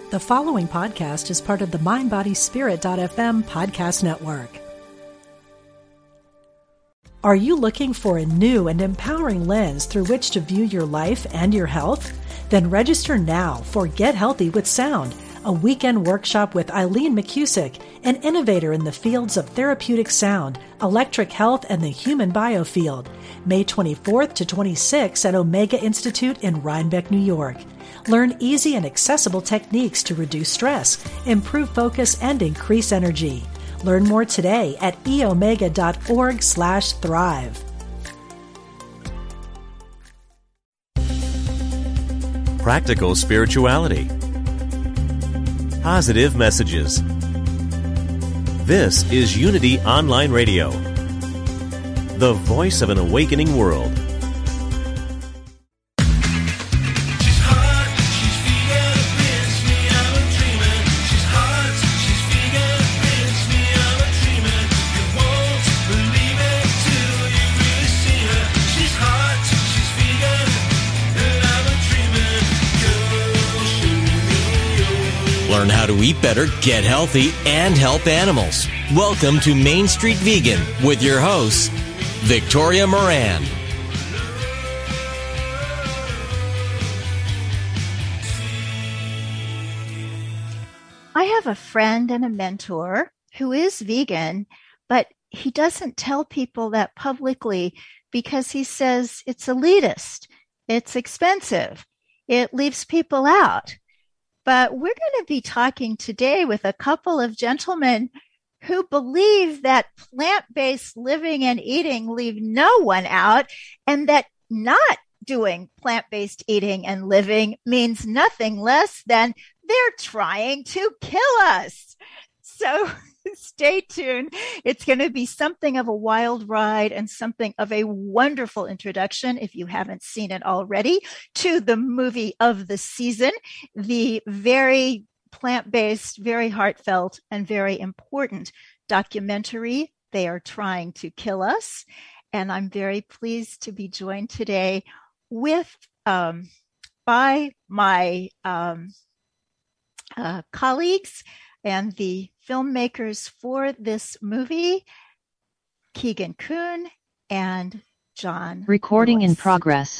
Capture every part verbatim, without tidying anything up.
The following podcast is part of the mind body spirit dot f m podcast network. Are you looking for a new and empowering lens through which to view your life and your health? Then register now for Get Healthy with Sound, a weekend workshop with Eileen McCusick, an innovator in the fields of therapeutic sound, electric health, and the human biofield, May twenty-fourth to twenty-sixth at Omega Institute in Rhinebeck, New York. Learn easy and accessible techniques to reduce stress, improve focus, and increase energy. Learn more today at e omega dot org slash thrive. Practical spirituality. Positive messages. This is Unity Online Radio, the voice of an awakening world. Learn how to eat better, get healthy, and help animals. Welcome to Main Street Vegan with your host, Victoria Moran. I have a friend and a mentor who is vegan, but he doesn't tell people that publicly because he says it's elitist, it's expensive, it leaves people out. But we're going to be talking today with a couple of gentlemen who believe that plant-based living and eating leave no one out, and that not doing plant-based eating and living means nothing less than they're trying to kill us. So stay tuned. It's going to be something of a wild ride and something of a wonderful introduction, if you haven't seen it already, to the movie of the season, the very plant-based, very heartfelt, and very important documentary, They Are Trying to Kill Us. And I'm very pleased to be joined today with um, by my um, uh, colleagues and the filmmakers for this movie, Keegan Kuhn and John Recording Lewis. In progress.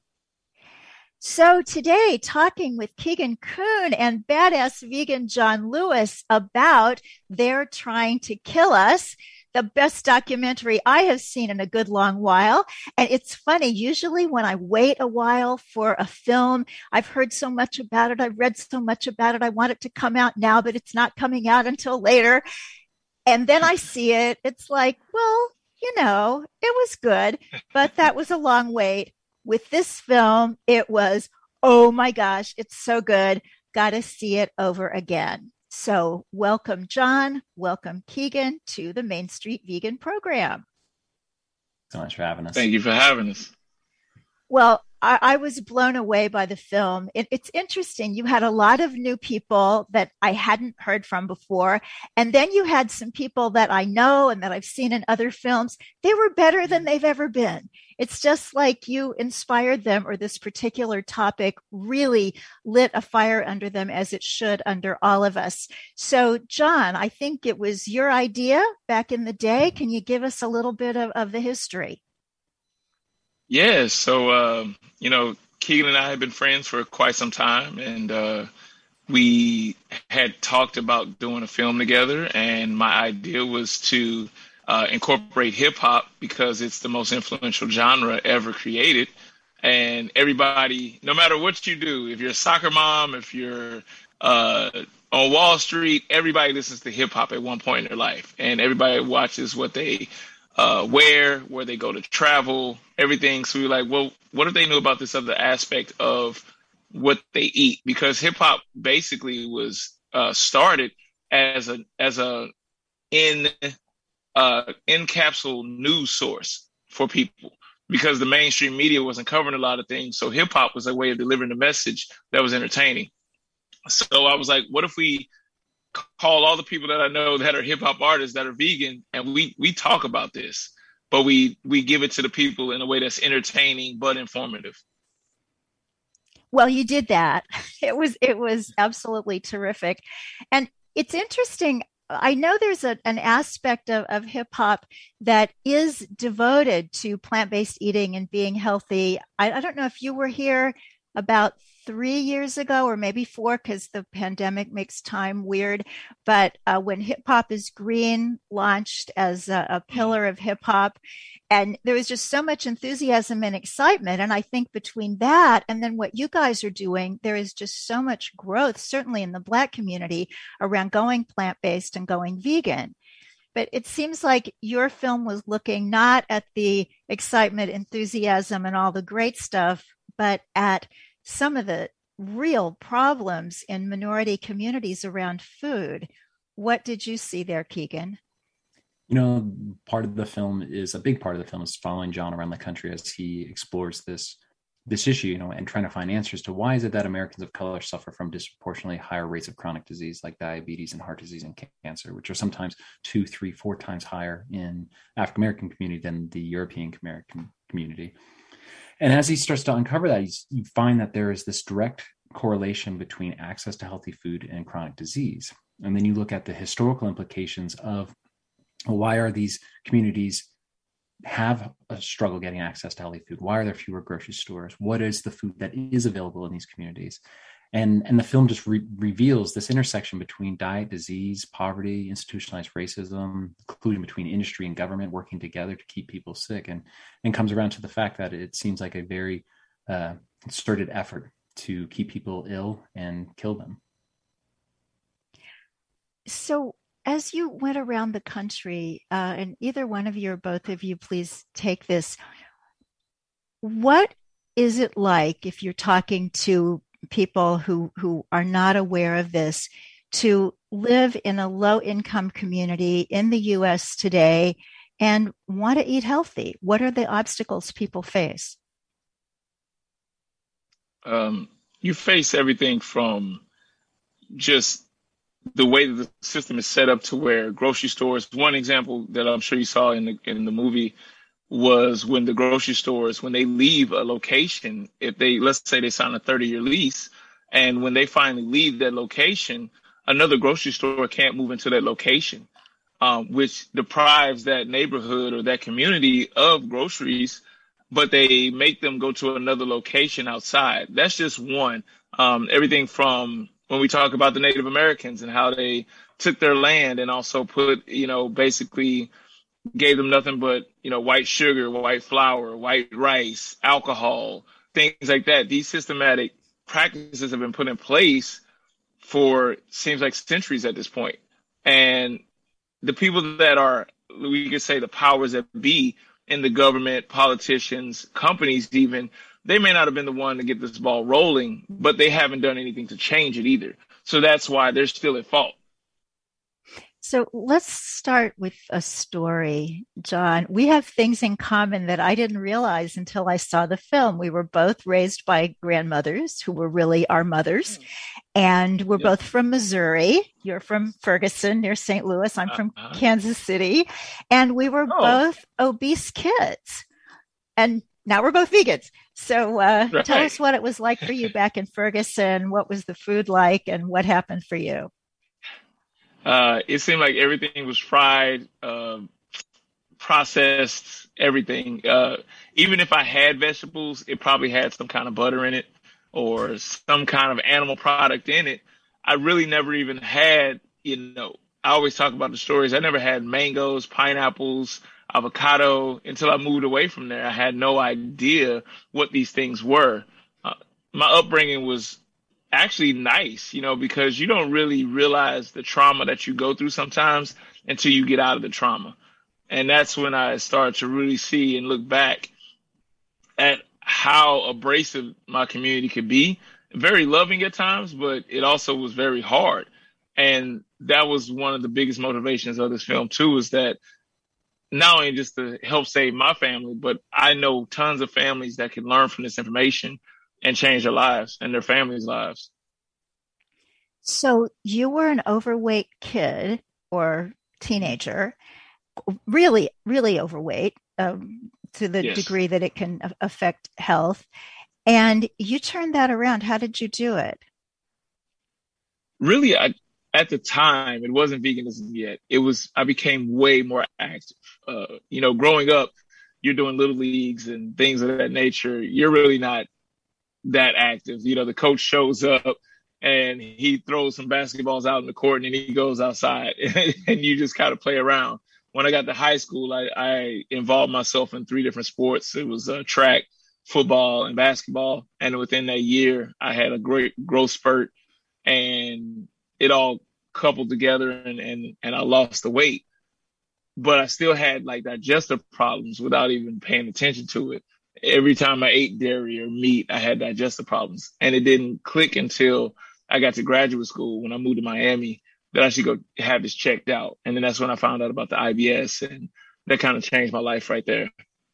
So today, talking with Keegan Kuhn and badass vegan John Lewis about They're Trying to Kill Us, the best documentary I have seen in a good long while. And it's funny, usually when I wait a while for a film, I've heard so much about it, I've read so much about it, I want it to come out now, but it's not coming out until later. And then I see it, it's like, well, you know, it was good, but that was a long wait. With this film, it was, oh my gosh, it's so good, got to see it over again. So welcome, John. Welcome, Keegan, to the Main Street Vegan program. So much for having us. Thank you for having us. Well, I, I was blown away by the film. It, it's interesting. You had a lot of new people that I hadn't heard from before. And then you had some people that I know and that I've seen in other films. They were better than they've ever been. It's just like you inspired them, or this particular topic really lit a fire under them, as it should under all of us. So, John, I think it was your idea back in the day. Can you give us a little bit of, of the history? Yeah, so, uh, you know, Keegan and I have been friends for quite some time, and uh, we had talked about doing a film together, and my idea was to uh, incorporate hip-hop because it's the most influential genre ever created, and everybody, no matter what you do, if you're a soccer mom, if you're uh, on Wall Street, everybody listens to hip-hop at one point in their life, and everybody watches what they Uh, where, where they go to travel, everything. So we were like, well, what if they knew about this other aspect of what they eat? Because hip hop basically was uh, started as a as a in uh, in capsule news source for people, because the mainstream media wasn't covering a lot of things. So hip hop was a way of delivering a message that was entertaining. So I was like, what if we call all the people that I know that are hip hop artists that are vegan, and we we talk about this, but we we give it to the people in a way that's entertaining but informative. Well, you did that. It was it was absolutely terrific. And it's interesting. I know there's a, an aspect of, of hip hop that is devoted to plant-based eating and being healthy. I, I don't know if you were here about three years ago or maybe four, because the pandemic makes time weird. But uh, when Hip Hop is Green launched as a, a pillar of hip hop, and there was just so much enthusiasm and excitement. And I think between that and then what you guys are doing, there is just so much growth, certainly in the Black community, around going plant-based and going vegan. But it seems like your film was looking not at the excitement, enthusiasm, and all the great stuff, but at some of the real problems in minority communities around food. What did you see there, Keegan? You know, part of the film is a big part of the film is following John around the country as he explores this this issue, you know, and trying to find answers to why is it that Americans of color suffer from disproportionately higher rates of chronic disease like diabetes and heart disease and cancer, which are sometimes two, three, four times higher in African American community than the European American community. And as he starts to uncover that, he's, you find that there is this direct correlation between access to healthy food and chronic disease. And then you look at the historical implications of well, why are these communities have a struggle getting access to healthy food? Why are there fewer grocery stores? What is the food that is available in these communities? And, and the film just re- reveals this intersection between diet, disease, poverty, institutionalized racism, including between industry and government working together to keep people sick, and, and comes around to the fact that it seems like a very uh, concerted effort to keep people ill and kill them. So as you went around the country, uh, and either one of you or both of you, please take this. What is it like if you're talking to people who, who are not aware of this, to live in a low-income community in the U S today and want to eat healthy? What are the obstacles people face? Um, you face everything from just the way that the system is set up to where grocery stores, one example that I'm sure you saw in the in the movie was when the grocery stores, when they leave a location, if they, let's say they sign a thirty year lease, and when they finally leave that location, another grocery store can't move into that location, um, which deprives that neighborhood or that community of groceries, but they make them go to another location outside. That's just one. Um, everything from when we talk about the Native Americans and how they took their land and also put, you know, basically gave them nothing but, you know, white sugar, white flour, white rice, alcohol, things like that. These systematic practices have been put in place for, seems like centuries at this point. And the people that are, we could say the powers that be in the government, politicians, companies even, they may not have been the one to get this ball rolling, but they haven't done anything to change it either. So that's why they're still at fault. So let's start with a story, John. We have things in common that I didn't realize until I saw the film. We were both raised by grandmothers who were really our mothers. And we're yep. both from Missouri. You're from Ferguson near Saint Louis. I'm from uh-huh. Kansas City. And we were oh. both obese kids. And now we're both vegans. So uh, right. tell us what it was like for you back in Ferguson. What was the food like and what happened for you? Uh, it seemed like everything was fried, uh, processed, everything. Uh, even if I had vegetables, it probably had some kind of butter in it or some kind of animal product in it. I really never even had, you know, I always talk about the stories. I never had mangoes, pineapples, avocado until I moved away from there. I had no idea what these things were. Uh, my upbringing was actually nice, you know, because you don't really realize the trauma that you go through sometimes until you get out of the trauma. And that's when I started to really see and look back at how abrasive my community could be. Very loving at times, but it also was very hard. And that was one of the biggest motivations of this film too, is that not only just to help save my family, but I know tons of families that can learn from this information and change their lives and their families' lives. So you were an overweight kid or teenager, really, really overweight, um, to the yes. degree that it can affect health. And you turned that around. How did you do it? Really, I, at the time, it wasn't veganism yet. It was, I became way more active. Uh, you know, growing up, you're doing little leagues and things of that nature. You're really not that active. You know, the coach shows up and he throws some basketballs out in the court and then he goes outside and you just kind of play around. When I got to high school, I, I involved myself in three different sports. It was uh, track, football, and basketball. And within that year, I had a great growth spurt and it all coupled together and, and, and I lost the weight. But I still had like digestive problems without even paying attention to it. Every time I ate dairy or meat, I had digestive problems. And it didn't click until I got to graduate school when I moved to Miami that I should go have this checked out. And then that's when I found out about the I B S, and that kind of changed my life right there.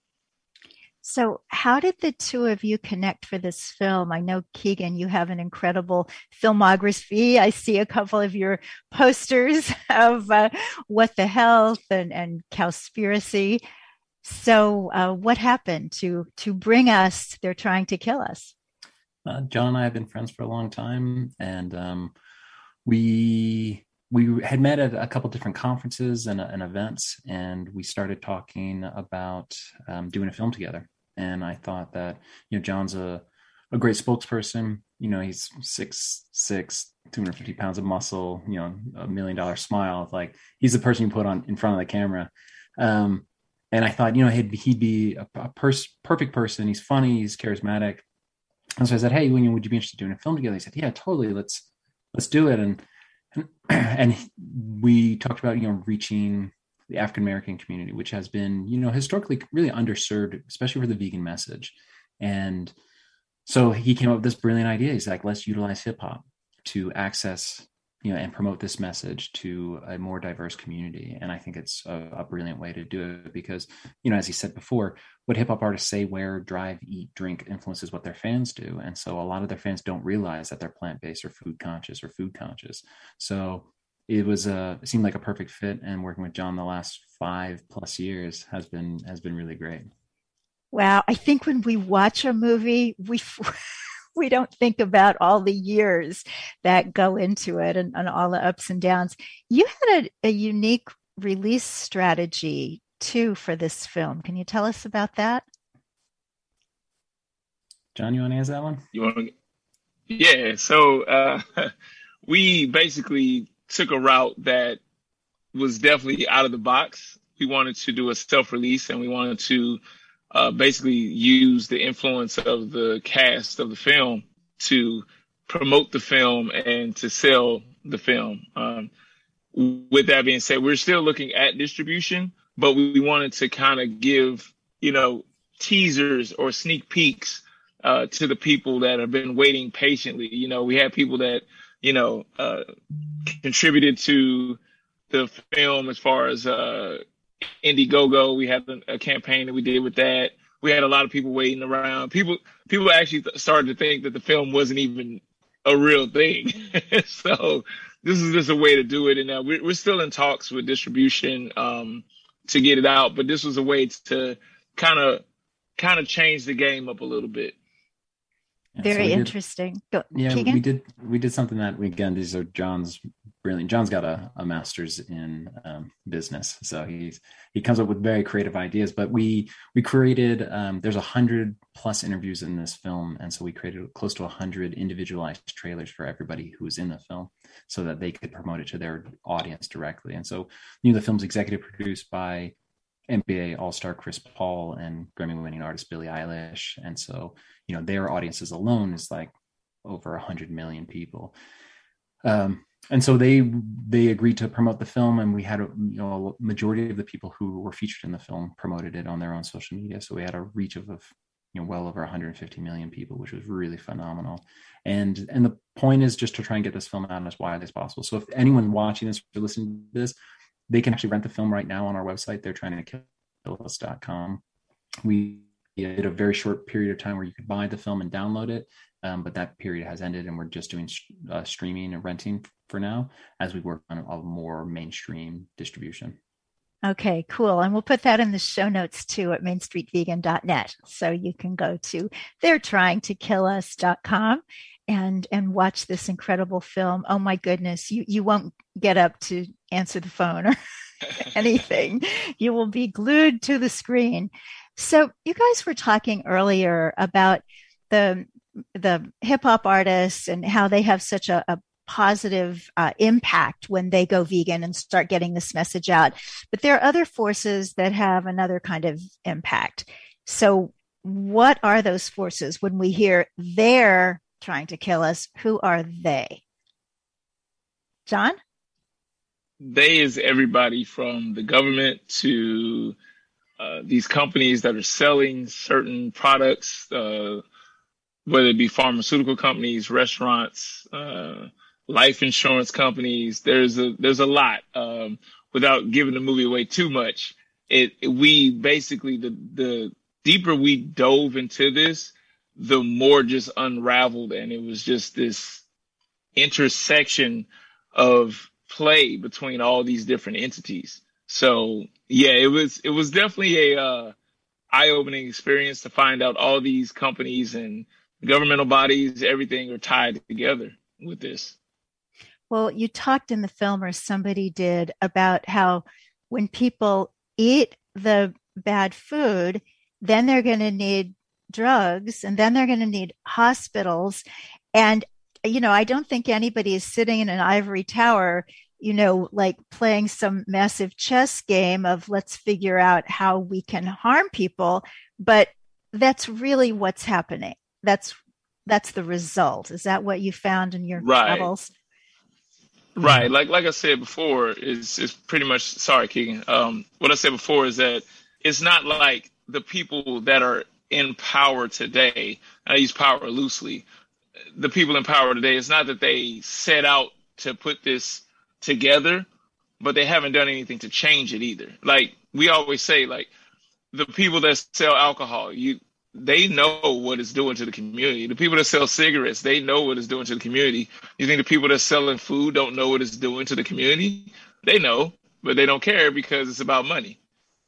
So how did the two of you connect for this film? I know, Keegan, you have an incredible filmography. I see a couple of your posters of uh, What the Health and, and Cowspiracy. So uh, what happened to to bring us They're Trying to Kill Us? Uh, John and I have been friends for a long time, and um, we we had met at a couple different conferences and, and events, and we started talking about um, doing a film together. And I thought that, you know, John's a, a great spokesperson. You know, he's six, six, two hundred fifty pounds of muscle, you know, a million dollar smile. Like, he's the person you put on in front of the camera. Um, and I thought, you know, he'd, he'd be a, a pers- perfect person. He's funny, he's charismatic. And so I said, hey, William, would you be interested in doing a film together? He said, yeah, totally. Let's, let's do it. And, and, and we talked about, you know, reaching the African-American community, which has been, you know, historically really underserved, especially for the vegan message. And so he came up with this brilliant idea. He's like, let's utilize hip hop to access, you know, and promote this message to a more diverse community. And I think it's a, a brilliant way to do it because, you know, as he said before, what hip hop artists say, wear, drive, eat, drink influences what their fans do. And so a lot of their fans don't realize that they're plant-based or food conscious or food conscious. So it was a, it seemed like a perfect fit, and working with John the last five plus years has been, has been really great. Wow. I think when we watch a movie, we, we don't think about all the years that go into it and, and all the ups and downs. You had a, a unique release strategy too for this film. Can you tell us about that? John, you want to answer that one? You want to? Yeah. So uh, we basically took a route that was definitely out of the box. We wanted to do a self-release, and we wanted to uh, basically use the influence of the cast of the film to promote the film and to sell the film. Um, with that being said, we're still looking at distribution, but we wanted to kind of give, you know, teasers or sneak peeks uh, to the people that have been waiting patiently. You know, we had people that, you know, uh, contributed to the film as far as uh, Indiegogo. We had a, a campaign that we did with that. We had a lot of people waiting around. People people actually th- started to think that the film wasn't even a real thing. So this is just a way to do it. And uh, we're, we're still in talks with distribution um, to get it out. But this was a way to kind of kind of change the game up a little bit. Yeah, Very so interesting. Go, yeah, Keegan? we did. We did something that, again, these are John's brilliant. John's got a, a master's in um, business, so he's he comes up with very creative ideas. But we we created. Um, there's a hundred plus interviews in this film, and so we created close to a hundred individualized trailers for everybody who was in the film, so that they could promote it to their audience directly. And so, you know, the film's executive produced by N B A All-Star Chris Paul and Grammy-winning artist Billie Eilish. And so, you know, their audiences alone is like over one hundred million people. Um, and so they they agreed to promote the film, and we had a, you know, a majority of the people who were featured in the film promoted it on their own social media. So we had a reach of, of you know, well over one hundred fifty million people, which was really phenomenal. And and the point is just to try and get this film out as widely as possible. So if anyone watching this or listening to this, they can actually rent the film right now on our website. They're trying to kill us dot com. We did a very short period of time where you could buy the film and download it. Um, but that period has ended, and we're just doing uh, streaming and renting for now as we work on a more mainstream distribution. Okay, cool. And we'll put that in the show notes too at main street vegan dot net. So you can go to they're trying to kill us dot com and and watch this incredible film. Oh my goodness, you you won't get up to answer the phone or anything. You will be glued to the screen. So you guys were talking earlier about the the hip hop artists and how they have such a, a positive uh, impact when they go vegan and start getting this message out. But there are other forces that have another kind of impact. So what are those forces when we hear they're trying to kill us? Who are they? John? They is everybody from the government to uh, these companies that are selling certain products, uh, whether it be pharmaceutical companies, restaurants, uh, life insurance companies. There's a there's a lot. Um, without giving the movie away too much, it, it we basically the the deeper we dove into this, the more just unraveled, and it was just this intersection of play between all these different entities. So yeah, it was it was definitely a uh, eye-opening experience to find out all these companies and governmental bodies, everything are tied together with this. Well, you talked in the film, or somebody did, about how when people eat the bad food, then they're going to need drugs, and then they're going to need hospitals. And, you know, I don't think anybody is sitting in an ivory tower, you know, like playing some massive chess game of let's figure out how we can harm people. But that's really what's happening. That's that's the result. Is that what you found in your right. travels? Right. Like like I said before, is is pretty much, sorry, Keegan. Um, what I said before is that it's not like the people that are in power today, and I use power loosely, the people in power today, it's not that they set out to put this together, but they haven't done anything to change it either. Like we always say, like the people that sell alcohol, you they know what it's doing to the community. The people that sell cigarettes, they know what it's doing to the community. You think the people that selling food don't know what it's doing to the community? They know, but they don't care because it's about money.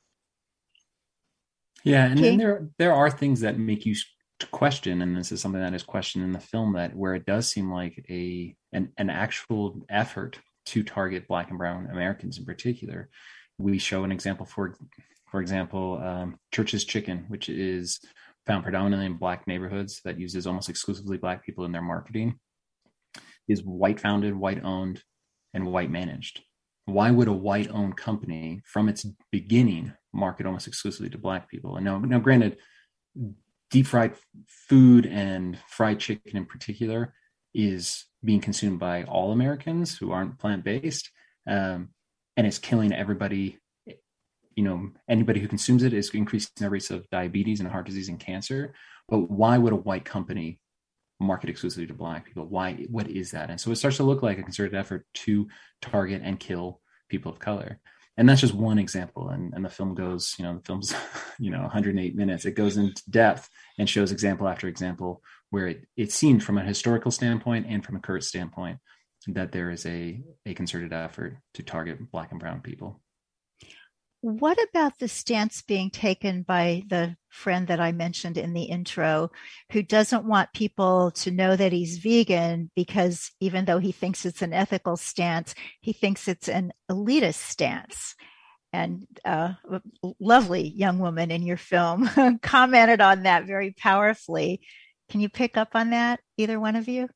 Yeah, and then there there are things that make you question, and this is something that is questioned in the film, that where it does seem like a an, an actual effort to target Black and Brown Americans in particular. We show an example for for example, um, Church's Chicken, which is found predominantly in Black neighborhoods, that uses almost exclusively Black people in their marketing, is white founded, white owned, and white managed. Why would a white owned company from its beginning market almost exclusively to Black people? And now, now granted, deep fried food and fried chicken in particular is being consumed by all Americans who aren't plant-based, um, and it's killing everybody. You know, anybody who consumes it is increasing their rates of diabetes and heart disease and cancer. But why would a white company market exclusively to Black people? Why? What is that? And so it starts to look like a concerted effort to target and kill people of color. And that's just one example. And, and the film goes, you know, the film's, you know, one hundred eight minutes. It goes into depth and shows example after example where it, it seemed from a historical standpoint and from a current standpoint that there is a, a concerted effort to target Black and brown people. What about the stance being taken by the friend that I mentioned in the intro, who doesn't want people to know that he's vegan because even though he thinks it's an ethical stance, he thinks it's an elitist stance? And uh, a lovely young woman in your film commented on that very powerfully. Can you pick up on that, either one of you?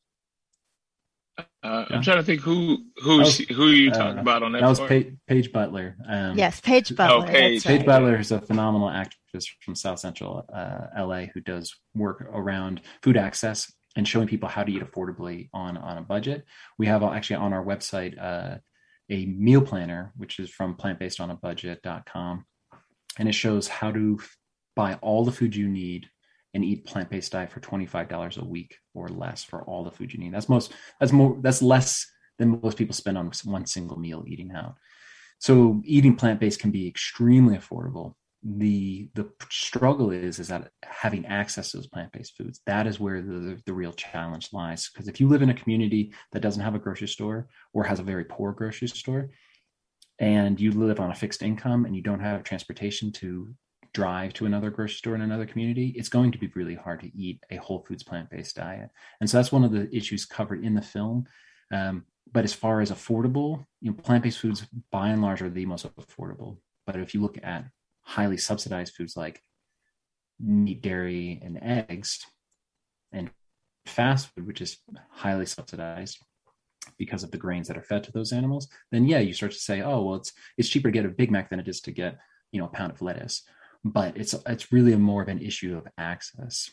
Uh, I'm trying to think who who was, she, who you talking uh, about on that. That was part? Pa- Paige Butler. Um, yes, Paige Butler. Oh, Paige. Paige right. Butler is a phenomenal actress from South Central uh, L A who does work around food access and showing people how to eat affordably on on a budget. We have actually on our website uh, a meal planner, which is from plant based on a budget dot com, and it shows how to buy all the food you need and eat plant-based diet for twenty-five dollars a week or less for all the food you need. That's most, that's more, that's less than most people spend on one single meal eating out. So eating plant-based can be extremely affordable. The, the struggle is, is that having access to those plant-based foods, that is where the, the, the real challenge lies. Because if you live in a community that doesn't have a grocery store or has a very poor grocery store, and you live on a fixed income and you don't have transportation to drive to another grocery store in another community, it's going to be really hard to eat a whole foods plant-based diet. And so that's one of the issues covered in the film. Um, but as far as affordable, you know, plant-based foods by and large are the most affordable. But if you look at highly subsidized foods like meat, dairy, and eggs, and fast food, which is highly subsidized because of the grains that are fed to those animals, then yeah, you start to say, oh, well, it's it's cheaper to get a Big Mac than it is to get, you know, a pound of lettuce. But it's it's really more of an issue of access.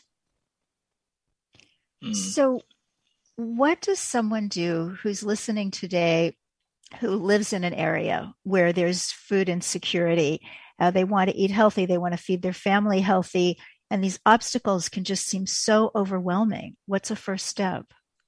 So what does someone do who's listening today who lives in an area where there's food insecurity? Uh, they want to eat healthy, they want to feed their family healthy, and these obstacles can just seem so overwhelming. What's a first step?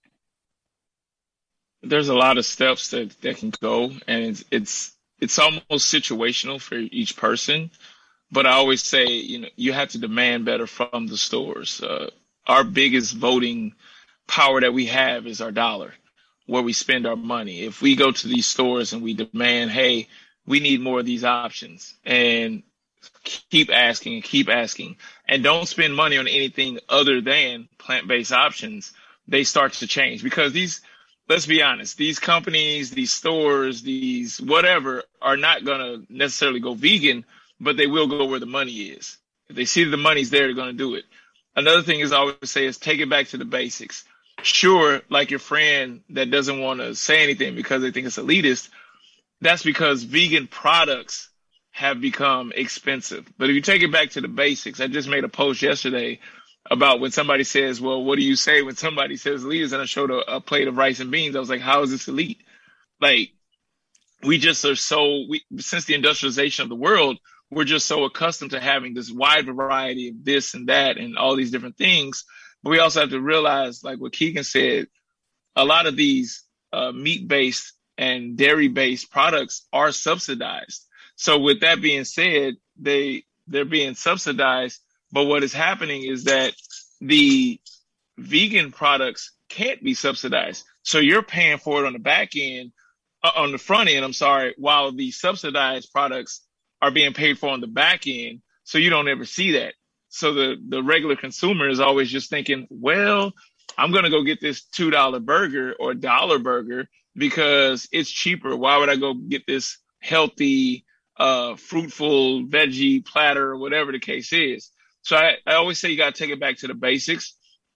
There's a lot of steps that, that can go, and it's, it's it's almost situational for each person. But I always say, you know, you have to demand better from the stores. Uh, our biggest voting power that we have is our dollar, where we spend our money. If we go to these stores and we demand, hey, we need more of these options, and keep asking and keep asking, and don't spend money on anything other than plant-based options, they start to change. Because these, let's be honest, these companies, these stores, these whatever are not going to necessarily go vegan, but they will go where the money is. If they see the money's there, they're going to do it. Another thing is I always say is take it back to the basics. Sure, like your friend that doesn't want to say anything because they think it's elitist, that's because vegan products have become expensive. But if you take it back to the basics, I just made a post yesterday about when somebody says, well, what do you say when somebody says elitist? And I showed a, a plate of rice and beans. I was like, how is this elite? Like, we just are so, we, since the industrialization of the world, we're just so accustomed to having this wide variety of this and that and all these different things. But we also have to realize, like what Keegan said, a lot of these uh, meat-based and dairy-based products are subsidized. So with that being said, they, they're being subsidized. But what is happening is that the vegan products can't be subsidized. So you're paying for it on the back end, uh, on the front end, I'm sorry, while the subsidized products are being paid for on the back end. So you don't ever see that. So the, the regular consumer is always just thinking, well, I'm going to go get this two dollar burger or dollar burger because it's cheaper. Why would I go get this healthy, uh, fruitful veggie platter or whatever the case is? So I, I always say you got to take it back to the basics.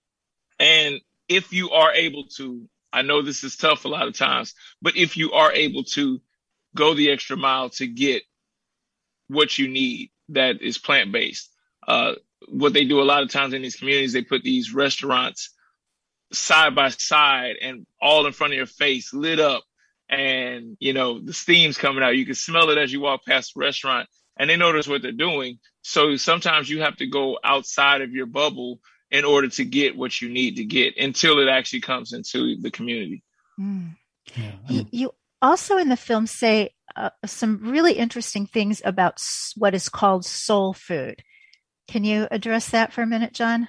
And if you are able to, I know this is tough a lot of times, but if you are able to go the extra mile to get what you need that is plant-based, uh, what they do a lot of times in these communities, they put these restaurants side by side and all in front of your face, lit up, and, you know, the steam's coming out. You can smell it as you walk past the restaurant, and they notice what they're doing. So sometimes you have to go outside of your bubble in order to get what you need to get until it actually comes into the community. Mm. Yeah, I mean, you, you also in the film say uh, some really interesting things about s- what is called soul food. Can you address that for a minute, John?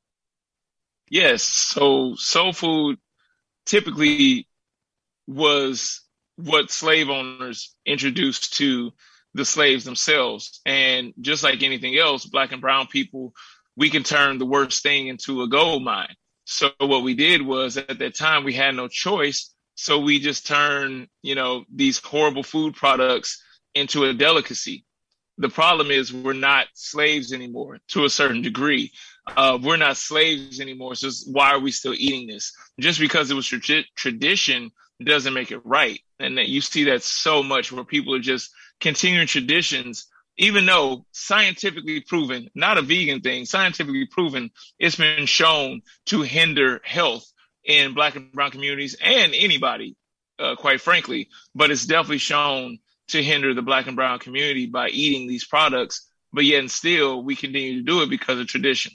Yes. So soul food typically was what slave owners introduced to the slaves themselves. And just like anything else, Black and brown people, we can turn the worst thing into a gold mine. So what we did was at that time, we had no choice. So we just turned, you know, these horrible food products into a delicacy. The problem is we're not slaves anymore to a certain degree. Uh, we're not slaves anymore. So why are we still eating this? Just because it was tra- tradition doesn't make it right. And that you see that so much where people are just continuing traditions, even though scientifically proven, not a vegan thing, scientifically proven, it's been shown to hinder health in Black and brown communities and anybody, uh, quite frankly. But it's definitely shown to hinder the Black and brown community by eating these products. But yet and still, we continue to do it because of tradition.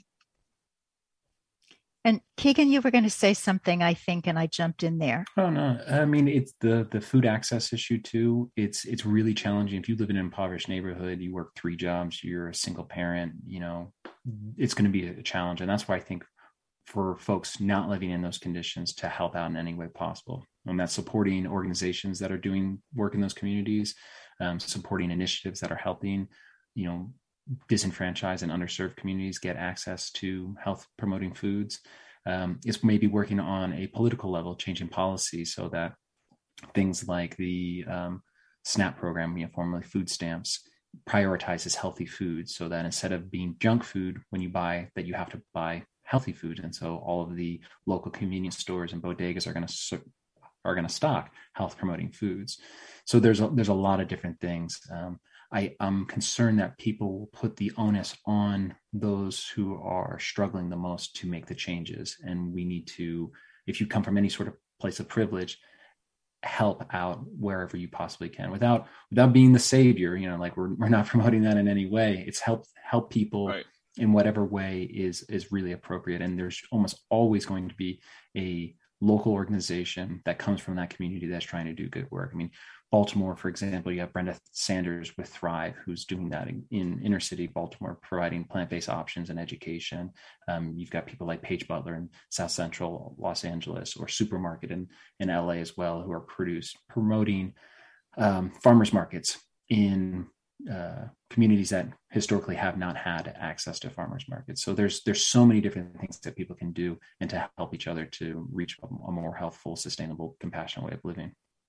And Keegan, you were going to say something, I think, and I jumped in there. Oh no, I mean it's the the food access issue too. It's it's really challenging. If you live in an impoverished neighborhood, you work three jobs, you're a single parent, you know, it's going to be a challenge, and that's why I think for folks not living in those conditions to help out in any way possible. And that's supporting organizations that are doing work in those communities, um, supporting initiatives that are helping, you know, disenfranchised and underserved communities get access to health promoting foods. Um, it's maybe working on a political level, changing policy so that things like the um, SNAP program, you know, formerly food stamps, prioritizes healthy foods so that instead of being junk food when you buy, that you have to buy healthy food. And so all of the local convenience stores and bodegas are going to are going to stock health promoting foods. So there's a, there's a lot of different things. Um, I, I'm concerned that people will put the onus on those who are struggling the most to make the changes. And we need to, if you come from any sort of place of privilege, help out wherever you possibly can without without being the savior. You know, like we're we're not promoting that in any way. It's help help people right. in whatever way is is really appropriate. And there's almost always going to be a local organization that comes from that community that's trying to do good work. I mean, Baltimore, for example, you have Brenda Sanders with Thrive, who's doing that in, in inner city Baltimore, providing plant-based options and education. Um, you've got people like Paige Butler in South Central Los Angeles, or Supermarket in, in L A as well, who are produce, promoting um, farmers markets in uh, communities that historically have not had access to farmers markets. So there's there's so many different things that people can do and to help each other to reach a, a more healthful, sustainable, compassionate way of living.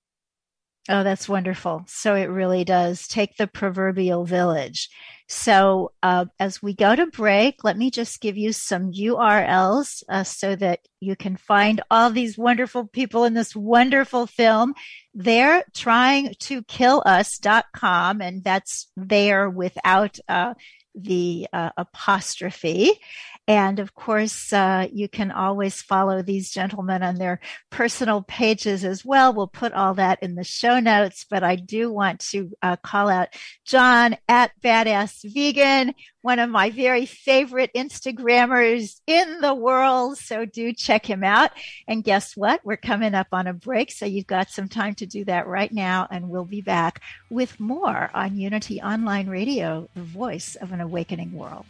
Oh, that's wonderful. So it really does take the proverbial village. So uh, as we go to break, let me just give you some U R Ls uh, so that you can find all these wonderful people in this wonderful film. They're trying to kill us dot com, and that's there without uh, the uh, apostrophe. And of course, uh, you can always follow these gentlemen on their personal pages as well. We'll put all that in the show notes, but I do want to uh, call out John at Badass Vegan, one of my very favorite Instagrammers in the world. So do check him out. And guess what? We're coming up on a break. So you've got some time to do that right now. And we'll be back with more on Unity Online Radio, the voice of an awakening world.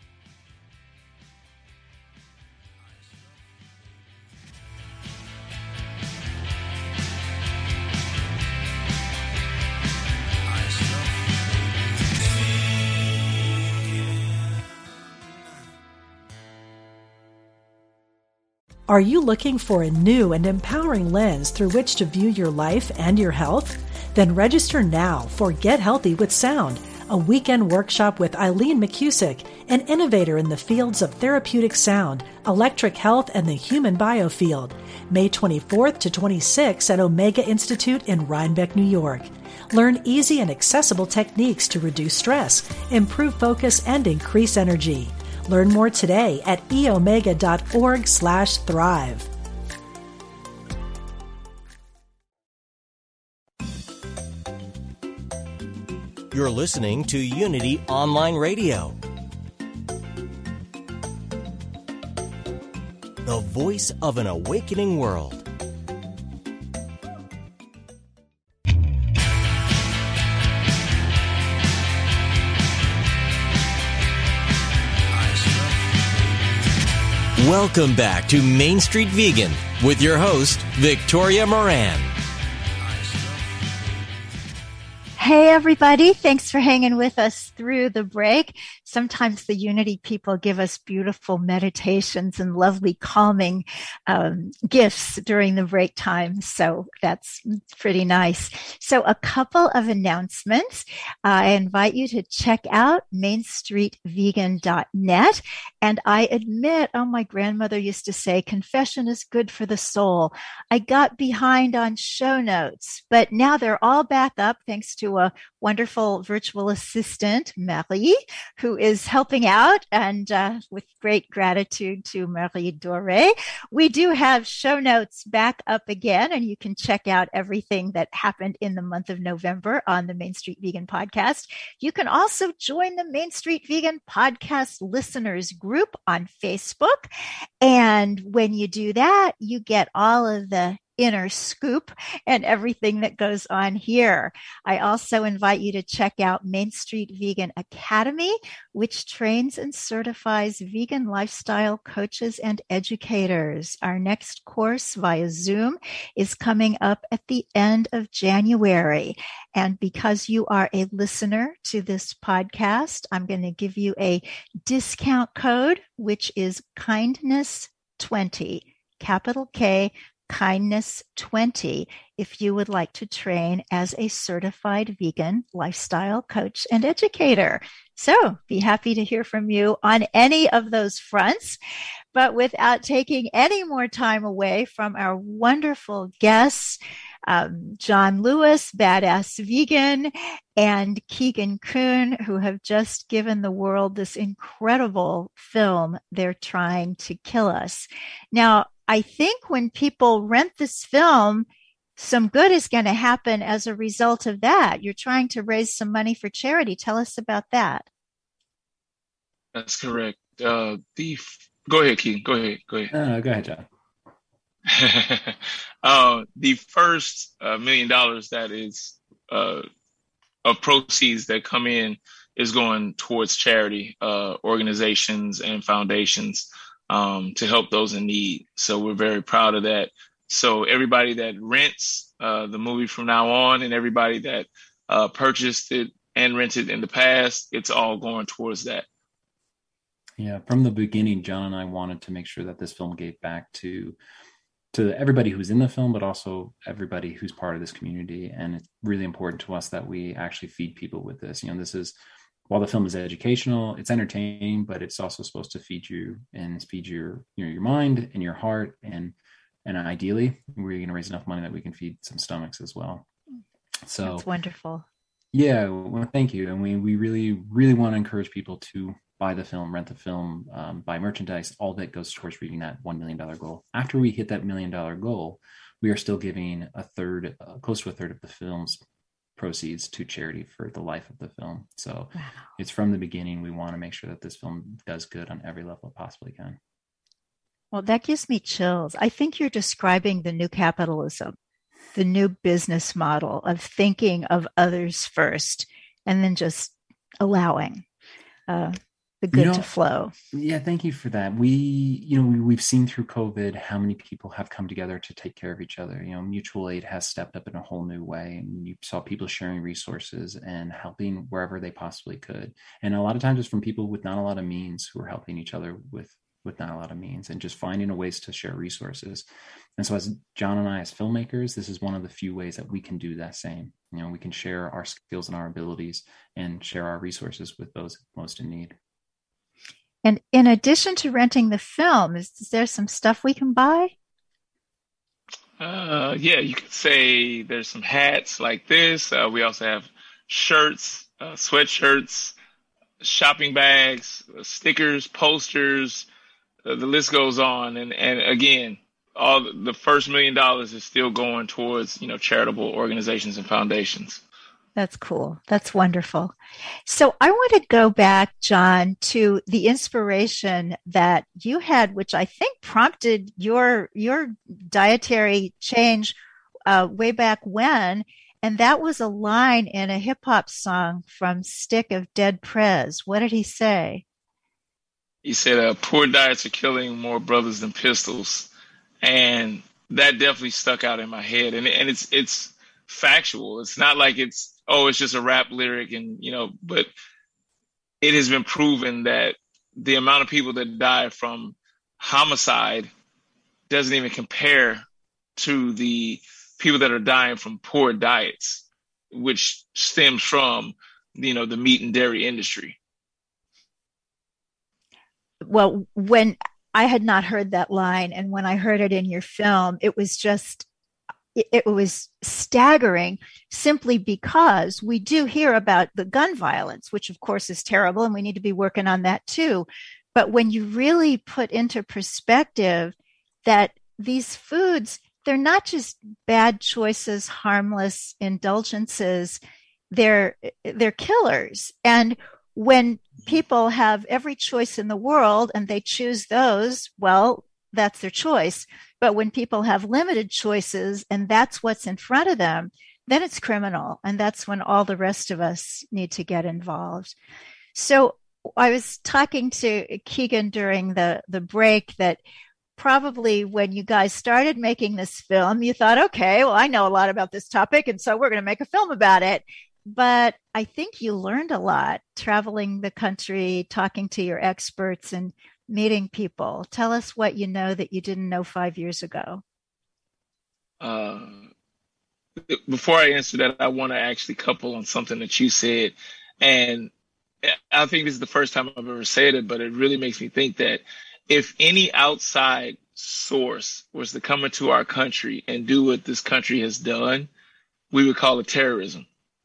Are you looking for a new and empowering lens through which to view your life and your health? Then register now for Get Healthy with Sound, a weekend workshop with Eileen McCusick, an innovator in the fields of therapeutic sound, electric health, and the human biofield. May twenty-fourth to twenty-sixth at Omega Institute in Rhinebeck, New York. Learn easy and accessible techniques to reduce stress, improve focus, and increase energy. Learn more today at eomega.org slash thrive. You're listening to Unity Online Radio, the voice of an awakening world. Welcome back to Main Street Vegan with your host, Victoria Moran. Hey, everybody. Thanks for hanging with us through the break. Sometimes the Unity people give us beautiful meditations and lovely calming um, gifts during the break time. So that's pretty nice. So a couple of announcements. Uh, I invite you to check out main street vegan dot net. And I admit, oh, my grandmother used to say, confession is good for the soul. I got behind on show notes, but now they're all back up thanks to a wonderful virtual assistant, Marie, who is helping out, and uh, with great gratitude to Marie Doré. We do have show notes back up again, and you can check out everything that happened in the month of November on the Main Street Vegan podcast. You can also join the Main Street Vegan podcast listeners group on Facebook. And when you do that, you get all of the inner scoop and everything that goes on here. I also invite you to check out Main Street Vegan Academy, which trains and certifies vegan lifestyle coaches and educators. Our next course via Zoom is coming up at the end of January. And because you are a listener to this podcast, I'm going to give you a discount code, which is kindness twenty, capital K, kindness twenty, if you would like to train as a certified vegan lifestyle coach and educator. So be happy to hear from you on any of those fronts. But without taking any more time away from our wonderful guests, um, John Lewis, Badass Vegan, and Keegan Kuhn, who have just given the world this incredible film, They're Trying to Kill Us. Now, I think when people rent this film, some good is going to happen as a result of that. You're trying to raise some money for charity. Tell us about that. That's correct. Uh, the go ahead, Keegan. Go ahead. Go ahead. Uh, go ahead, John. uh, the first uh, million dollars that is uh, of proceeds that come in is going towards charity uh, organizations and foundations um, to help those in need. So we're very proud of that. So everybody that rents uh, the movie from now on, and everybody that uh, purchased it and rented in the past, it's all going towards that. Yeah, from the beginning, John and I wanted to make sure that this film gave back to to everybody who's in the film, but also everybody who's part of this community. And it's really important to us that we actually feed people with this. You know, this is, while the film is educational, it's entertaining, but it's also supposed to feed you and feed your, you know, your mind and your heart. And, and ideally, we're going to raise enough money that we can feed some stomachs as well. So that's wonderful. Yeah, well, thank you. And we, we really, really want to encourage people to buy the film, rent the film, um, buy merchandise. All that goes towards reaching that one million dollars goal. After we hit that million dollar goal, we are still giving a third, uh, close to a third of the film's proceeds to charity for the life of the film. So wow. It's from the beginning. We want to make sure that this film does good on every level it possibly can. Well, that gives me chills. I think you're describing the new capitalism, the new business model of thinking of others first and then just allowing uh, the good you know, to flow. Yeah, thank you for that. We, you know, we, we've seen through COVID how many people have come together to take care of each other. You know, mutual aid has stepped up in a whole new way, and you saw people sharing resources and helping wherever they possibly could. And a lot of times it's from people with not a lot of means who are helping each other with with not a lot of means, and just finding a ways to share resources. And so as John and I, as filmmakers, this is one of the few ways that we can do that same. You know, we can share our skills and our abilities and share our resources with those most in need. And in addition to renting the film, is, is there some stuff we can buy? Uh, yeah, you could say there's some hats like this. Uh, we also have shirts, uh, sweatshirts, shopping bags, uh, stickers, posters. Uh, the list goes on. And, and again, all the, the first million dollars is still going towards, you know, charitable organizations and foundations. That's cool. That's wonderful. So I want to go back, John, to the inspiration that you had, which I think prompted your your dietary change uh, way back when. And that was a line in a hip hop song from Stick of Dead Prez. What did he say? He said, uh, poor diets are killing more brothers than pistols. And that definitely stuck out in my head. And, and it's it's factual. It's not like it's, oh, it's just a rap lyric, and, you know, but it has been proven that the amount of people that die from homicide doesn't even compare to the people that are dying from poor diets, which stems from, you know, the meat and dairy industry. Well, when I had not heard that line, and when I heard it in your film, it was just, it, it was staggering, simply because we do hear about the gun violence, which of course is terrible, and we need to be working on that too. But when you really put into perspective that these foods, they're not just bad choices, harmless indulgences, they're, they're killers. And when people have every choice in the world and they choose those, well, that's their choice. But when people have limited choices and that's what's in front of them, then it's criminal. And that's when all the rest of us need to get involved. So I was talking to Keegan during the, the break that probably when you guys started making this film, you thought, okay, well, I know a lot about this topic, and so we're going to make a film about it. But I think you learned a lot traveling the country, talking to your experts and meeting people. Tell us what you know that you didn't know five years ago. Uh, before I answer that, I want to actually couple on something that you said. And I think this is the first time I've ever said it, but it really makes me think that if any outside source was to come into our country and do what this country has done, we would call it terrorism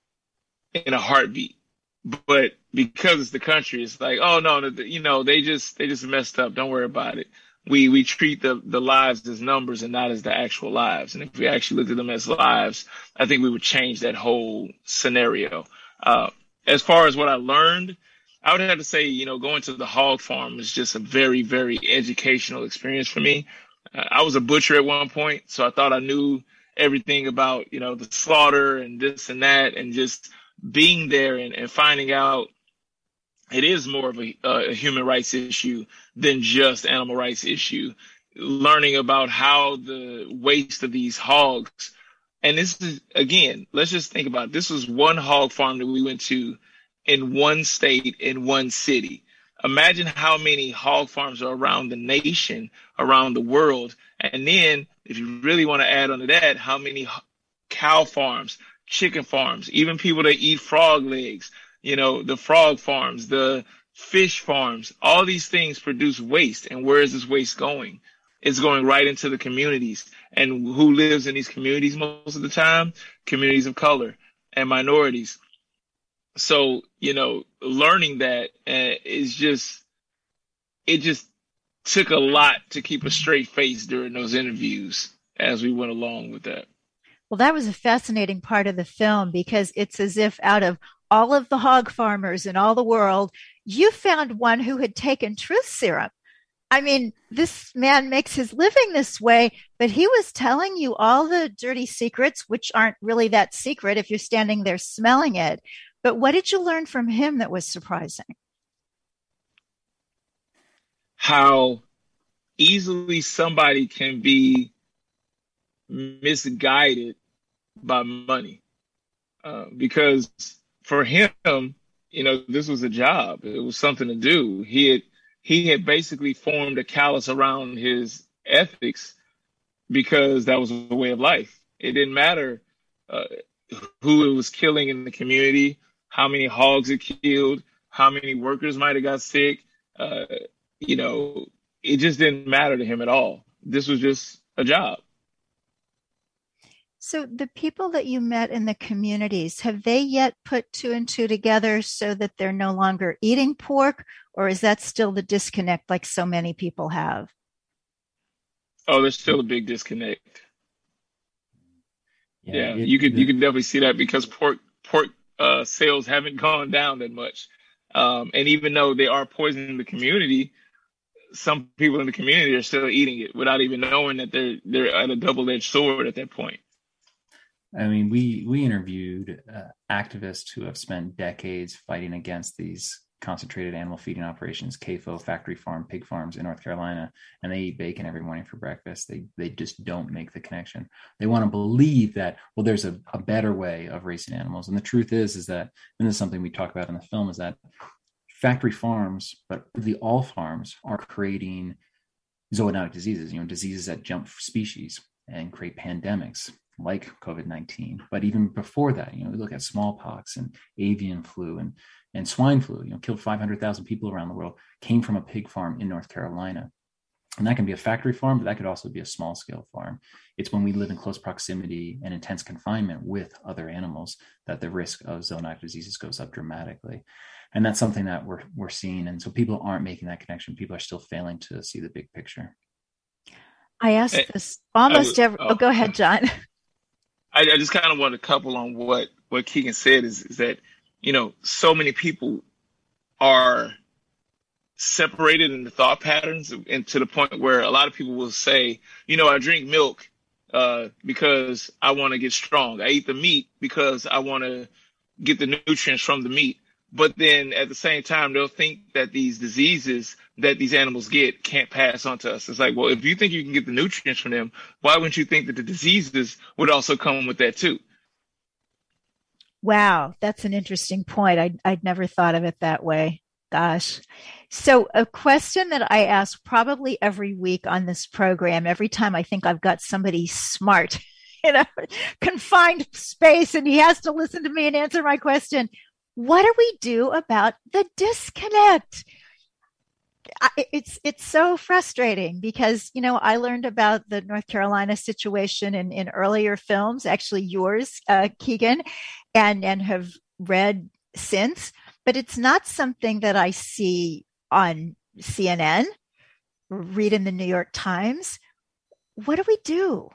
in a heartbeat. But because it's the country, it's like, oh no, you know, they just they just messed up. Don't worry about it. We we treat the the lives as numbers and not as the actual lives. And if we actually looked at them as lives, I think we would change that whole scenario. Uh, as far as what I learned, I would have to say, you know, going to the hog farm was just a very, very educational experience for me. Uh, I was a butcher at one point, so I thought I knew everything about, you know, the slaughter and this and that, and just being there and, and finding out it is more of a, a human rights issue than just animal rights issue. Learning about how the waste of these hogs, and this is, again, let's just think about it. This was one hog farm that we went to in one state, in one city. Imagine how many hog farms are around the nation, around the world. And then if you really want to add on to that, how many cow farms, chicken farms, even people that eat frog legs, you know, the frog farms, the fish farms, all these things produce waste. And where is this waste going? It's going right into the communities. And who lives in these communities most of the time? Communities of color and minorities. So, you know, learning that uh, is just, it just took a lot to keep a straight face during those interviews as we went along with that. Well, that was a fascinating part of the film, because it's as if out of all of the hog farmers in all the world, you found one who had taken truth serum. I mean, this man makes his living this way, but he was telling you all the dirty secrets, which aren't really that secret if you're standing there smelling it. But what did you learn from him that was surprising? How easily somebody can be misguided by money. Uh, because for him, you know, this was a job. It was something to do. He had he had basically formed a callus around his ethics because that was a way of life. It didn't matter uh, who it was killing in the community, how many hogs it killed, how many workers might have got sick. Uh, you know, it just didn't matter to him at all. This was just a job. So the people that you met in the communities, have they yet put two and two together so that they're no longer eating pork, or is that still the disconnect like so many people have? Oh, there's still a big disconnect. Yeah, yeah it, you could the, you could definitely see that because pork pork uh, sales haven't gone down that much, um, and even though they are poisoning the community, some people in the community are still eating it without even knowing that they're they're at a double-edged sword at that point. I mean, we we interviewed uh, activists who have spent decades fighting against these concentrated animal feeding operations, C A F O, factory farm, pig farms in North Carolina, and they eat bacon every morning for breakfast. They they just don't make the connection. They want to believe that, well, there's a, a better way of raising animals. And the truth is, is that, and this is something we talk about in the film, is that factory farms, but really all farms, are creating zoonotic diseases, you know, diseases that jump species and create pandemics like COVID nineteen. But even before that, you know, we look at smallpox and avian flu and, and swine flu, you know, killed five hundred thousand people around the world, came from a pig farm in North Carolina. And that can be a factory farm, but that could also be a small scale farm. It's when we live in close proximity and intense confinement with other animals that the risk of zoonotic diseases goes up dramatically. And that's something that we're we're seeing. And so people aren't making that connection. People are still failing to see the big picture. I asked this almost every, oh, go ahead, John. I, I just kind of want to couple on what, what Keegan said is, is that, you know, so many people are separated in the thought patterns, and to the point where a lot of people will say, you know, I drink milk uh, because I want to get strong. I eat the meat because I want to get the nutrients from the meat. But then at the same time, they'll think that these diseases that these animals get can't pass on to us. It's like, well, if you think you can get the nutrients from them, why wouldn't you think that the diseases would also come with that too? Wow, that's an interesting point. I'd, I'd never thought of it that way. Gosh. So a question that I ask probably every week on this program, every time I think I've got somebody smart in a confined space and he has to listen to me and answer my question, what do we do about the disconnect? It's it's so frustrating because, you know, I learned about the North Carolina situation in, in earlier films, actually yours, uh, Keegan, and, and have read since, but it's not something that I see on C N N, read in the New York Times. What do we do?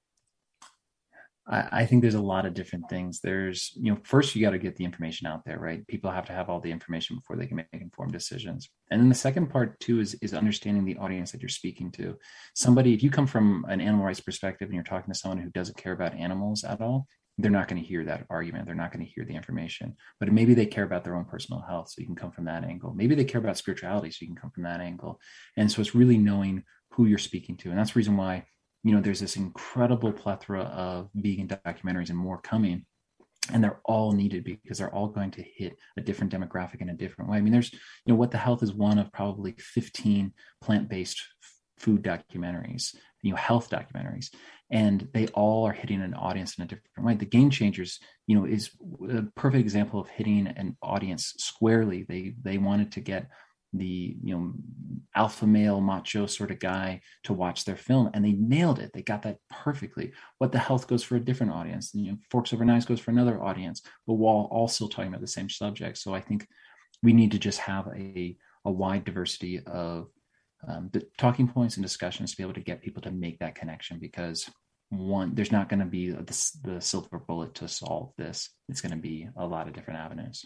I think there's a lot of different things. There's, you know, first you got to get the information out there, right? People have to have all the information before they can make informed decisions. And then the second part too is, is understanding the audience that you're speaking to. Somebody, if you come from an animal rights perspective and you're talking to someone who doesn't care about animals at all, they're not going to hear that argument. They're not going to hear the information, but maybe they care about their own personal health. So you can come from that angle. Maybe they care about spirituality. So you can come from that angle. And so it's really knowing who you're speaking to. And that's the reason why, you know, there's this incredible plethora of vegan documentaries and more coming, and they're all needed because they're all going to hit a different demographic in a different way. I mean, there's, you know, What the Health is one of probably fifteen plant-based food documentaries, you know, health documentaries, and they all are hitting an audience in a different way. The Game Changers, you know, is a perfect example of hitting an audience squarely. They, they wanted to get the, you know, alpha male macho sort of guy to watch their film, and they nailed it. They got that perfectly. What the Health goes for a different audience. You know, Forks Over Knives goes for another audience, but while all still talking about the same subject. So I think we need to just have a, a wide diversity of um, the talking points and discussions to be able to get people to make that connection, because one, there's not going to be the, the silver bullet to solve this. It's going to be a lot of different avenues.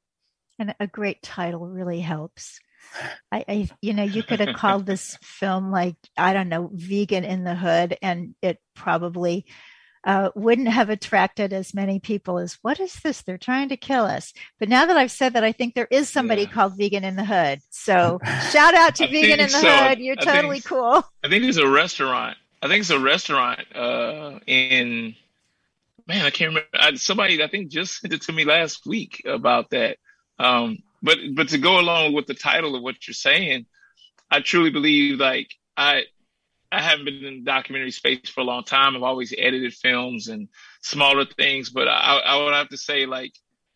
And a great title really helps. I, I, you know, you could have called this film like, I don't know, Vegan in the Hood, and it probably uh, wouldn't have attracted as many people as, what is this? They're trying to kill us. But now that I've said that, I think there is somebody yeah. called Vegan in the Hood. So shout out to Vegan in the so. Hood. You're I totally think, cool. I think it's a restaurant. I think it's a restaurant uh, in, man, I can't remember. I, somebody, I think, just sent it to me last week about that. Um, But but to go along with the title of what you're saying, I truly believe, like, I I haven't been in the documentary space for a long time. I've always edited films and smaller things, but I, I would have to say, like,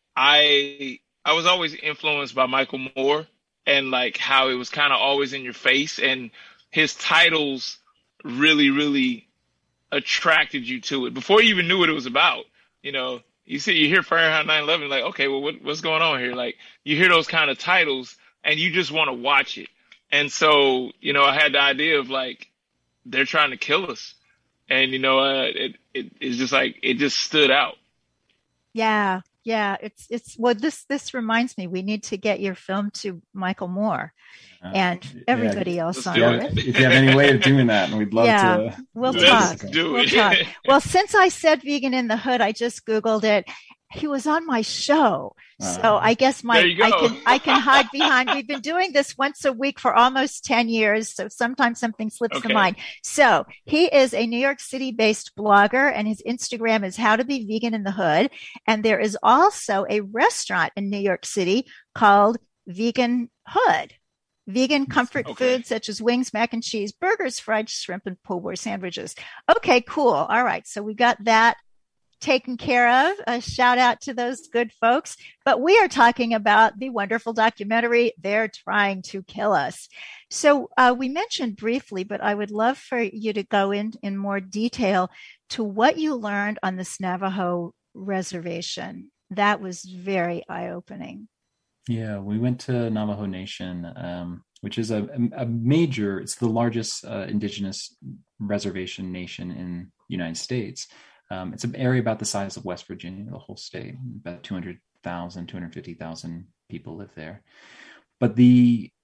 I I was always influenced by Michael Moore, and like how it was kind of always in your face, and his titles really really attracted you to it before you even knew what it was about, you know. You see, you hear Fahrenheit nine eleven, like, okay, well, what, what's going on here? Like, you hear those kind of titles, and you just want to watch it. And so, you know, I had the idea of, like, they're trying to kill us. And, you know, uh, it, it it's just like, it just stood out. Yeah, yeah. It's, it's, well, this, this reminds me, we need to get your film to Michael Moore uh, and everybody yeah, else on it. If you have any way of doing that, and we'd love yeah, to. We'll let's talk. Do we'll it. talk. Well, since I said Vegan in the Hood, I just Googled it. He was on my show. So uh, I guess my I can I can hide behind. We've been doing this once a week for almost ten years. So sometimes something slips okay. to mind. So he is a New York City based blogger, and his Instagram is How to Be Vegan in the Hood. And there is also a restaurant in New York City called Vegan Hood. Vegan comfort okay. foods such as wings, mac and cheese, burgers, fried shrimp, and po' boy sandwiches. Okay, cool. All right. So we got that taken care of. A shout out to those good folks. But we are talking about the wonderful documentary, They're Trying to Kill Us. So uh, we mentioned briefly, but I would love for you to go in, in more detail to what you learned on this Navajo reservation. That was very eye-opening. Yeah, we went to Navajo Nation, um, which is a, a major, it's the largest uh, indigenous reservation nation in the United States. Um, it's an area about the size of West Virginia, the whole state. About two hundred thousand, two hundred fifty thousand people live there. But the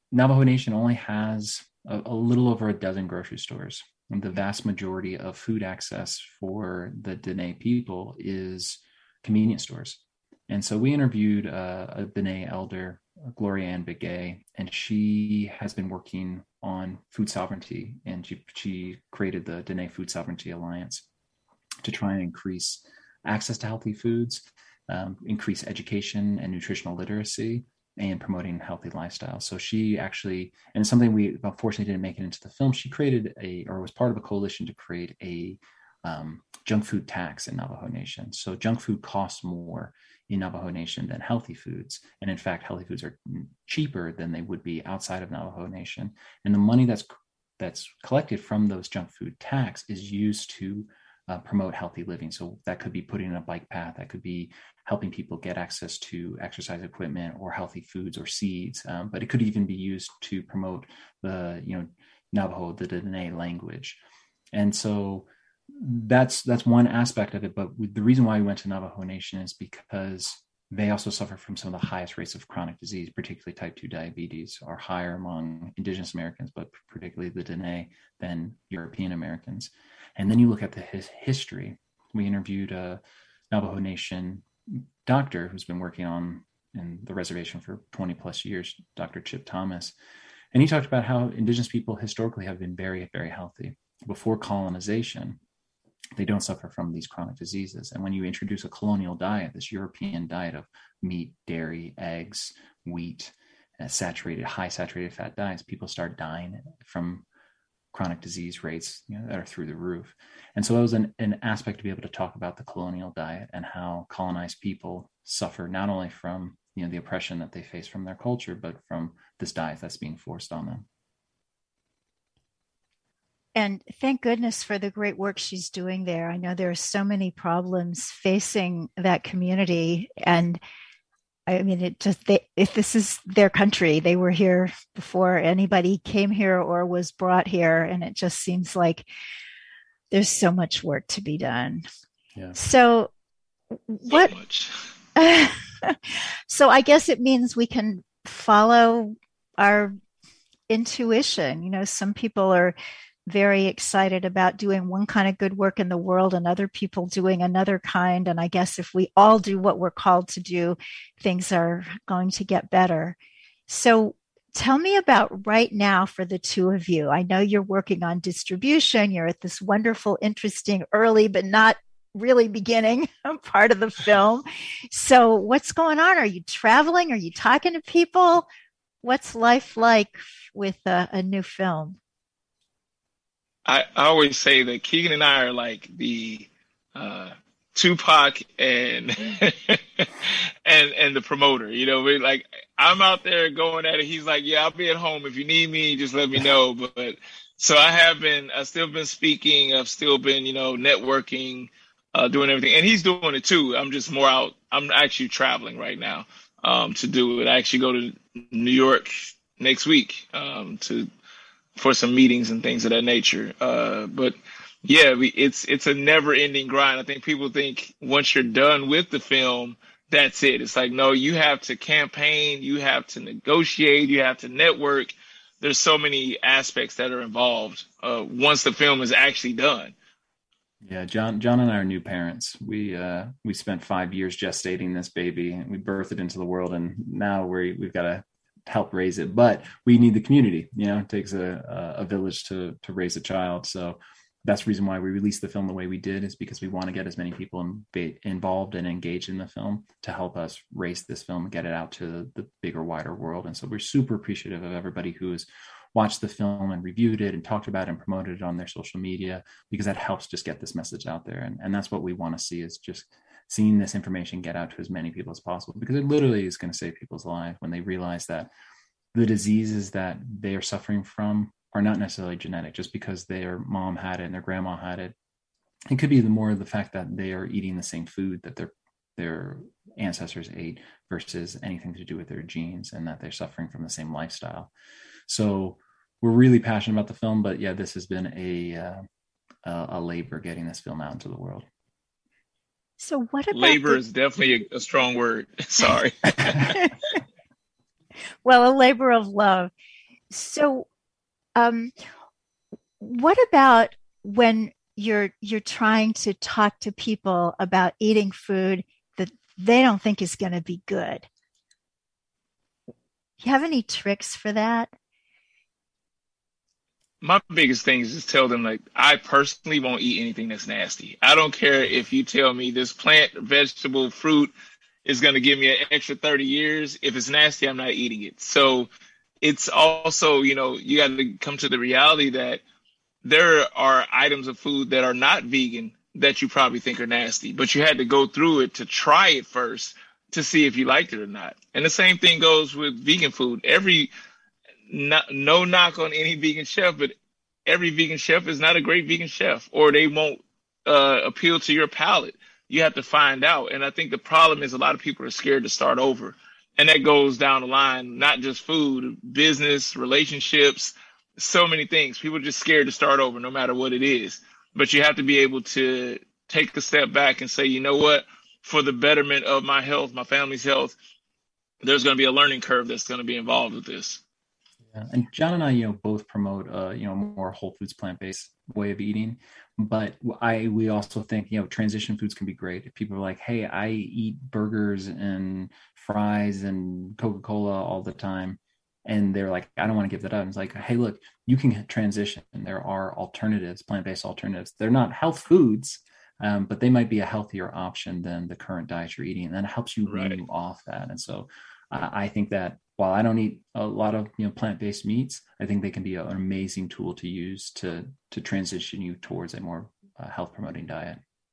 Navajo Nation only has a, a little over a dozen grocery stores. And the vast majority of food access for the Dene people is convenience stores. And so we interviewed uh, a Dene elder, Gloria Ann Begay, and she has been working on food sovereignty. And she, she created the Dene Food Sovereignty Alliance to try and increase access to healthy foods, um, increase education and nutritional literacy, and promoting healthy lifestyles. So she actually, and something we unfortunately didn't make it into the film, she created a, or was part of a coalition to create a um, junk food tax in Navajo Nation. So junk food costs more in Navajo Nation than healthy foods. And in fact, healthy foods are cheaper than they would be outside of Navajo Nation. And the money that's that's collected from those junk food tax is used to uh, promote healthy living. So that could be putting in a bike path, that could be helping people get access to exercise equipment or healthy foods or seeds. Um, but it could even be used to promote the, you know, Navajo, the Dene language. And so that's, that's one aspect of it. But the reason why we went to Navajo Nation is because they also suffer from some of the highest rates of chronic disease, particularly type two diabetes are higher among Indigenous Americans, but particularly the Dene than European Americans. And then you look at the his history. We interviewed a Navajo Nation doctor who's been working on in the reservation for twenty plus years, Doctor Chip Thomas. And he talked about how Indigenous people historically have been very, very healthy. Before colonization, they don't suffer from these chronic diseases. And when you introduce a colonial diet, this European diet of meat, dairy, eggs, wheat, uh, saturated, high saturated fat diets, people start dying from chronic disease rates, you know, that are through the roof. And so that was an, an aspect to be able to talk about the colonial diet and how colonized people suffer not only from, you know, the oppression that they face from their culture, but from this diet that's being forced on them. And thank goodness for the great work she's doing there. I know there are so many problems facing that community. And I mean, it just, they, if this is their country, they were here before anybody came here or was brought here. And it just seems like there's so much work to be done. Yeah. So what, so, so I guess it means we can follow our intuition. You know, some people are very excited about doing one kind of good work in the world and other people doing another kind. And I guess if we all do what we're called to do, things are going to get better. So tell me about right now for the two of you. I know you're working on distribution. You're at this wonderful, interesting, early, but not really beginning part of the film. So what's going on? Are you traveling? Are you talking to people? What's life like with a, a new film? I, I always say that Keegan and I are like the uh, Tupac and and and the promoter. You know, we're like, I'm out there going at it. He's like, yeah, I'll be at home. If you need me, just let me know. But, but so I have been, I've still been speaking. I've still been, you know, networking, uh, doing everything. And he's doing it too. I'm just more out. I'm actually traveling right now um, to do it. I actually go to New York next week um, to for some meetings and things of that nature. Uh, but yeah, we, it's it's a never ending grind. I think people think once you're done with the film, that's it. It's like, no, you have to campaign, you have to negotiate, you have to network. There's so many aspects that are involved uh, once the film is actually done. Yeah, John, John and I are new parents. We uh, we spent five years gestating this baby, and we birthed it into the world, and now we we've got to help raise it. But we need the community. You know, it takes a a village to to raise a child. So that's the reason why we released the film the way we did, is because we want to get as many people in, involved and engaged in the film to help us raise this film and get it out to the bigger, wider world. And so we're super appreciative of everybody who has watched the film and reviewed it and talked about it and promoted it on their social media, because that helps just get this message out there. And, and that's what we want to see, is just seeing this information get out to as many people as possible, because it literally is going to save people's lives when they realize that the diseases that they are suffering from are not necessarily genetic. Just because their mom had it and their grandma had it, it could be the more the fact that they are eating the same food that their their ancestors ate versus anything to do with their genes, and that they're suffering from the same lifestyle. So we're really passionate about the film, but yeah, this has been a uh, a labor getting this film out into the world. So what about labor the- is definitely a, a strong word. Sorry. Well, a labor of love. So, um, what about when you're you're trying to talk to people about eating food that they don't think is going to be good? You have any tricks for that? My biggest thing is just tell them, like, I personally won't eat anything that's nasty. I don't care if you tell me this plant, vegetable, fruit is going to give me an extra thirty years. If it's nasty, I'm not eating it. So it's also, you know, you got to come to the reality that there are items of food that are not vegan that you probably think are nasty, but you had to go through it to try it first to see if you liked it or not. And the same thing goes with vegan food. Every no, no knock on any vegan chef, but every vegan chef is not a great vegan chef, or they won't uh, appeal to your palate. You have to find out. And I think the problem is a lot of people are scared to start over. And that goes down the line, not just food, business, relationships, so many things. People are just scared to start over no matter what it is. But you have to be able to take a step back and say, you know what, for the betterment of my health, my family's health, there's going to be a learning curve that's going to be involved with this. Yeah. And John and I, you know, both promote, uh, you know, more whole foods, plant-based way of eating. But I, we also think, you know, transition foods can be great. If people are like, hey, I eat burgers and fries and Coca-Cola all the time, and they're like, I don't want to give that up. And it's like, hey, look, you can transition. There are alternatives, plant-based alternatives. They're not health foods, um, but they might be a healthier option than the current diet you're eating. And that helps you Right. wean off that. And so uh, I think that while I don't eat a lot of, you know, plant-based meats, I think they can be an amazing tool to use to to transition you towards a more uh, health-promoting diet.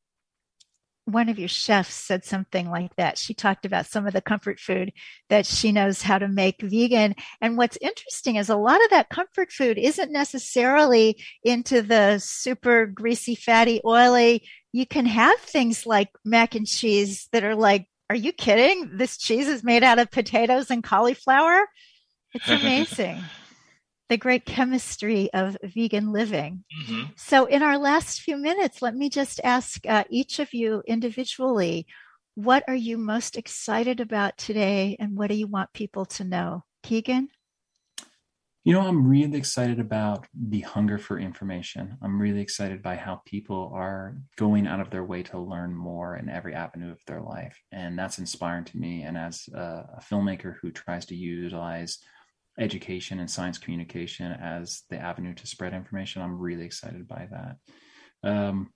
One of your chefs said something like that. She talked about some of the comfort food that she knows how to make vegan. And what's interesting is a lot of that comfort food isn't necessarily into the super greasy, fatty, oily. You can have things like mac and cheese that are like, are you kidding? This cheese is made out of potatoes and cauliflower? It's amazing. The great chemistry of vegan living. Mm-hmm. So in our last few minutes, let me just ask uh, each of you individually, what are you most excited about today, and what do you want people to know? Keegan? You know, I'm really excited about the hunger for information. I'm really excited by how people are going out of their way to learn more in every avenue of their life. And that's inspiring to me. And as a, a filmmaker who tries to utilize education and science communication as the avenue to spread information, I'm really excited by that. Um,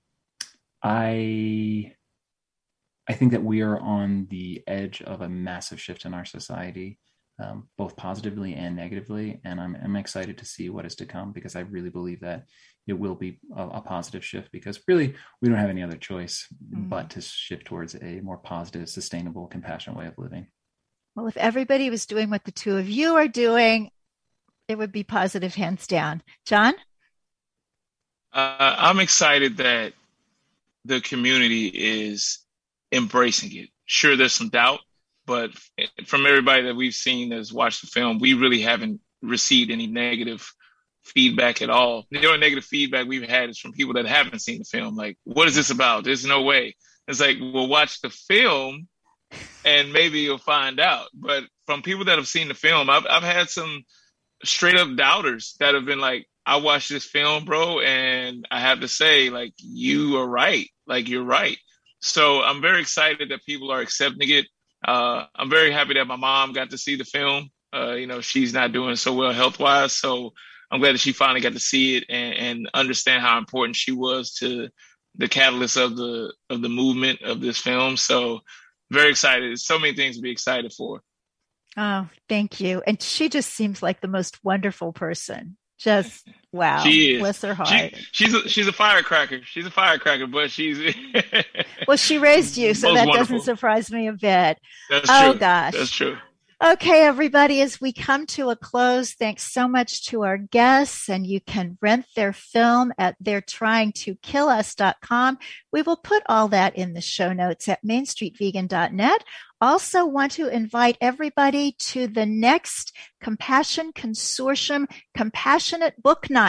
I, I think that we are on the edge of a massive shift in our society, um, both positively and negatively. And I'm, I'm excited to see what is to come, because I really believe that it will be a, a positive shift, because really we don't have any other choice mm-hmm. but to shift towards a more positive, sustainable, compassionate way of living. Well, if everybody was doing what the two of you are doing, it would be positive, hands down. John? Uh, I'm excited that the community is embracing it. Sure, there's some doubt, but from everybody that we've seen that's watched the film, we really haven't received any negative feedback at all. The only negative feedback we've had is from people that haven't seen the film. Like, what is this about? There's no way. It's like, well, watch the film and maybe you'll find out. But from people that have seen the film, I've I've had some straight up doubters that have been like, I watched this film, bro, and I have to say, like, you are right. Like, you're right. So I'm very excited that people are accepting it. Uh, I'm very happy that my mom got to see the film. Uh, you know, she's not doing so well health-wise, so I'm glad that she finally got to see it and, and understand how important she was to the catalyst of the of the movement of this film. So very excited. So many things to be excited for. Oh, thank you. And she just seems like the most wonderful person. Just, wow. She is. Bless her heart. She, she's, a, she's a firecracker. She's a firecracker, but she's... Well, she raised you, so that wonderful. Doesn't surprise me a bit. That's oh, true. gosh. That's true. Okay, everybody, as we come to a close, thanks so much to our guests, and you can rent their film at they're trying to kill us dot com. We will put all that in the show notes at main street vegan dot net. Also want to invite everybody to the next Compassion Consortium Compassionate Book Night.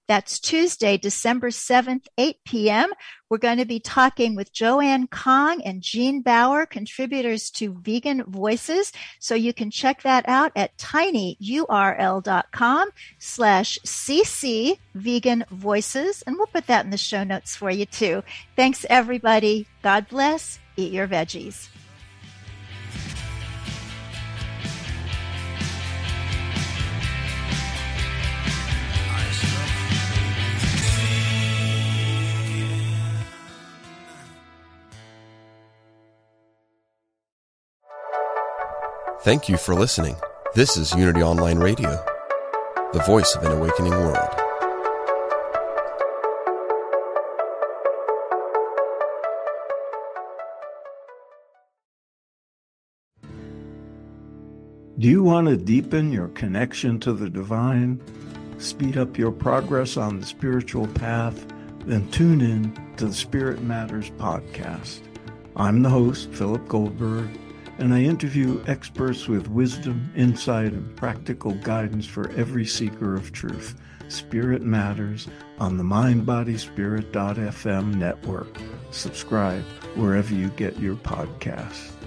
That's Tuesday, December seventh, eight p.m. We're going to be talking with Joanne Kong and Jean Bauer, contributors to Vegan Voices. So you can check that out at tinyurl.com slash cc Vegan Voices. And we'll put that in the show notes for you too. Thanks, everybody. God bless. Eat your veggies. Thank you for listening. This is Unity Online Radio, the voice of an awakening world. Do you want to deepen your connection to the divine, speed up your progress on the spiritual path? Then tune in to the Spirit Matters podcast. I'm the host, Philip Goldberg, and I interview experts with wisdom, insight, and practical guidance for every seeker of truth. Spirit Matters on the mind body spirit dot f m network. Subscribe wherever you get your podcasts.